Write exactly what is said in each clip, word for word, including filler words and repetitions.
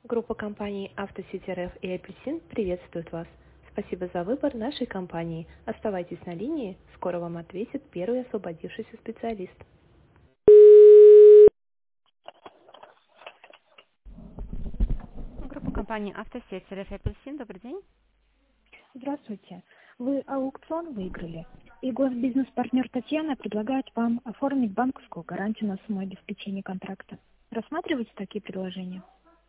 Группа компаний «Автосеть РФ» и «Апельсин» приветствует вас. Спасибо за выбор нашей компании. Оставайтесь на линии, скоро вам ответит первый освободившийся специалист. Группа компаний «Автосеть РФ» и «Апельсин». Добрый день. Здравствуйте. Вы аукцион выиграли, и госбизнес-партнер Татьяна предлагает вам оформить банковскую гарантию на самообеспечение контракта. Рассматриваете такие предложения?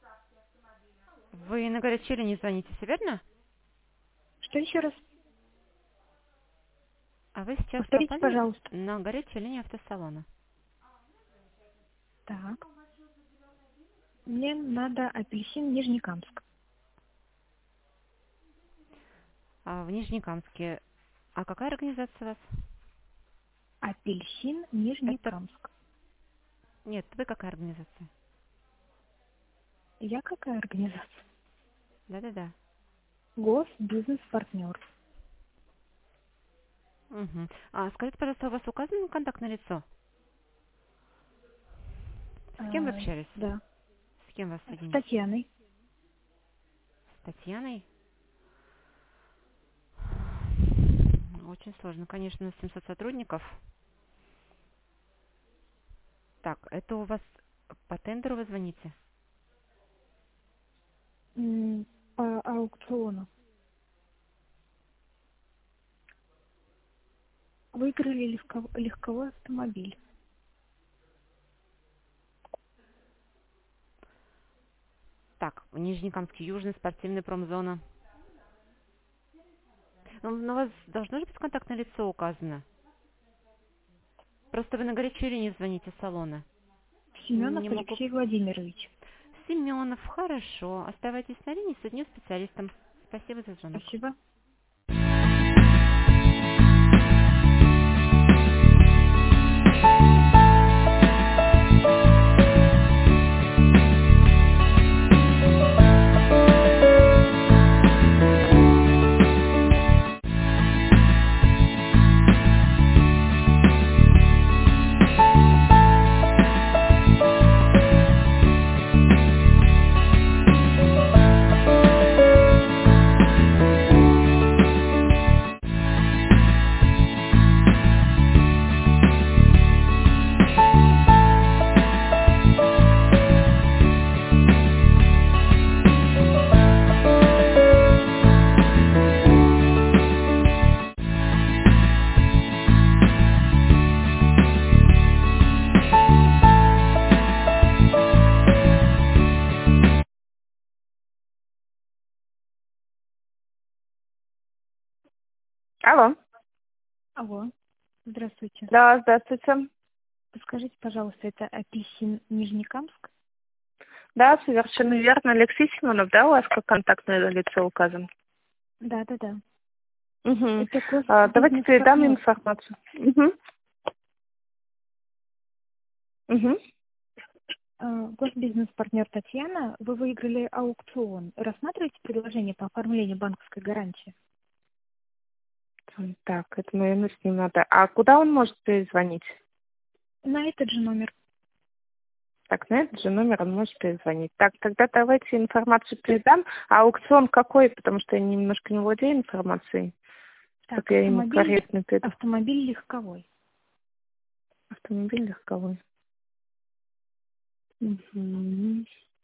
Вы на горячей линии звоните, все верно? Что еще раз? А вы сейчас Повторите, попали пожалуйста. на горячую линию автосалона. Так. Мне надо апельсин Нижнекамск. А в Нижнекамске. А какая организация у вас? Апельсин Это... Нижнекамск. Нет, вы какая организация? Я какая организация? Да-да-да. Госбизнес-партнер. Угу. А скажите, пожалуйста, у вас указано контактное лицо? С кем вы А, общались? да. С кем вас С соединить? Татьяной. С Татьяной? Очень сложно. Конечно, у нас семьсот сотрудников. Так, это у вас по тендеру вы звоните? М, По аукциону. Выиграли легко- легковой автомобиль. Так, в Нижнекамске, Южный, спортивный промзона. Ну, на вас должно же быть контактное лицо указано. Просто вы на горячую линию звоните с салона. Семенов Не могу... Алексей Владимирович. Семенов, хорошо. Оставайтесь на линии с одним специалистом. Спасибо за звонок. Спасибо. Алло. Алло. Здравствуйте. Да, здравствуйте. Подскажите, пожалуйста, это апельсин Нижнекамск? Да, совершенно верно. Алексей Симонов, да, у вас как контактное лицо указан? Да, да, да. Угу. Это А, давайте передам госбизнес-партнер. информацию. Угу. Угу. А, Госбизнес-партнер Татьяна, вы выиграли аукцион. Рассматриваете предложение по оформлению банковской гарантии? Так, это, наверное, с ним надо. А куда он может перезвонить? На этот же номер. Так, на этот же номер он может перезвонить. Так, тогда давайте информацию передам. А аукцион какой? Потому что я немножко не владею информацией. Так, Как я ему автомобиль, корректно передам. автомобиль легковой. Автомобиль легковой. Угу.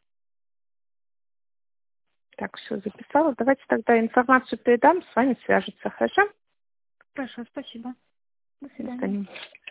Так, все, записала. Давайте тогда информацию передам, с вами свяжутся, хорошо? Хорошо, спасибо. До До свидания. свидания.